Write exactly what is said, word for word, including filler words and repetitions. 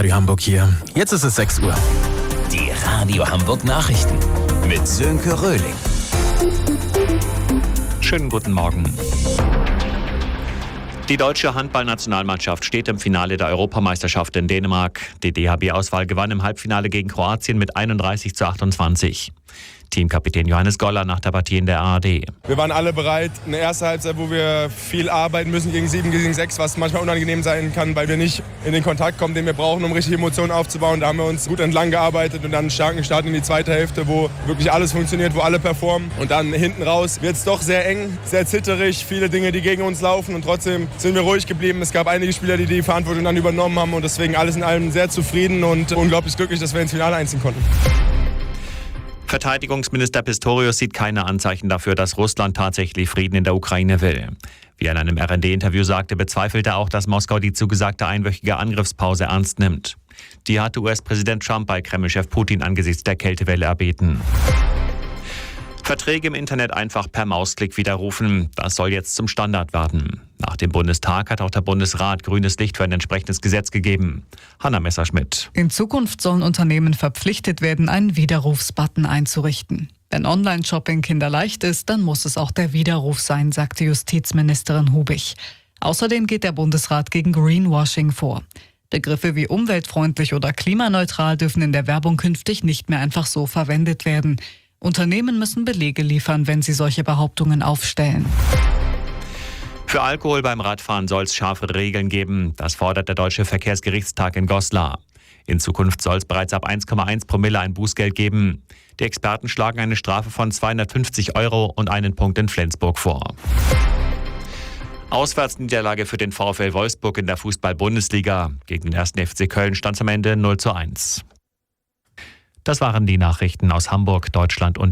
Radio Hamburg hier. Jetzt ist es sechs Uhr. Die Radio Hamburg Nachrichten mit Sönke Röhling. Schönen guten Morgen. Die deutsche Handballnationalmannschaft steht im Finale der Europameisterschaft in Dänemark. Die D H B-Auswahl gewann im Halbfinale gegen Kroatien mit einunddreißig zu achtundzwanzig. Teamkapitän Johannes Goller nach der Partie in der A R D. Wir waren alle bereit. Eine erste Halbzeit, wo wir viel arbeiten müssen gegen sieben, gegen sechs, was manchmal unangenehm sein kann, weil wir nicht in den Kontakt kommen, den wir brauchen, um richtig Emotionen aufzubauen. Da haben wir uns gut entlang gearbeitet und dann einen starken Start in die zweite Hälfte, wo wirklich alles funktioniert, wo alle performen. Und dann hinten raus wird es doch sehr eng, sehr zitterig, viele Dinge, die gegen uns laufen und trotzdem sind wir ruhig geblieben. Es gab einige Spieler, die die Verantwortung dann übernommen haben und deswegen alles in allem sehr zufrieden und unglaublich glücklich, dass wir ins Finale einziehen konnten. Verteidigungsminister Pistorius sieht keine Anzeichen dafür, dass Russland tatsächlich Frieden in der Ukraine will. Wie er in einem R N D-Interview sagte, bezweifelt er auch, dass Moskau die zugesagte einwöchige Angriffspause ernst nimmt. Die hatte U S-Präsident Trump bei Kremlchef Putin angesichts der Kältewelle erbeten. Verträge im Internet einfach per Mausklick widerrufen. Das soll jetzt zum Standard werden. Nach dem Bundestag hat auch der Bundesrat grünes Licht für ein entsprechendes Gesetz gegeben. Hanna Messerschmidt. In Zukunft sollen Unternehmen verpflichtet werden, einen Widerrufsbutton einzurichten. Wenn Online-Shopping kinderleicht ist, dann muss es auch der Widerruf sein, sagte Justizministerin Hubig. Außerdem geht der Bundesrat gegen Greenwashing vor. Begriffe wie umweltfreundlich oder klimaneutral dürfen in der Werbung künftig nicht mehr einfach so verwendet werden. Unternehmen müssen Belege liefern, wenn sie solche Behauptungen aufstellen. Für Alkohol beim Radfahren soll es scharfere Regeln geben. Das fordert der Deutsche Verkehrsgerichtstag in Goslar. In Zukunft soll es bereits ab eins Komma eins Promille ein Bußgeld geben. Die Experten schlagen eine Strafe von zweihundertfünfzig Euro und einen Punkt in Flensburg vor. Auswärtsniederlage für den VfL Wolfsburg in der Fußball-Bundesliga. Gegen den ersten F C Köln stand es am Ende null zu eins. Das waren die Nachrichten aus Hamburg, Deutschland und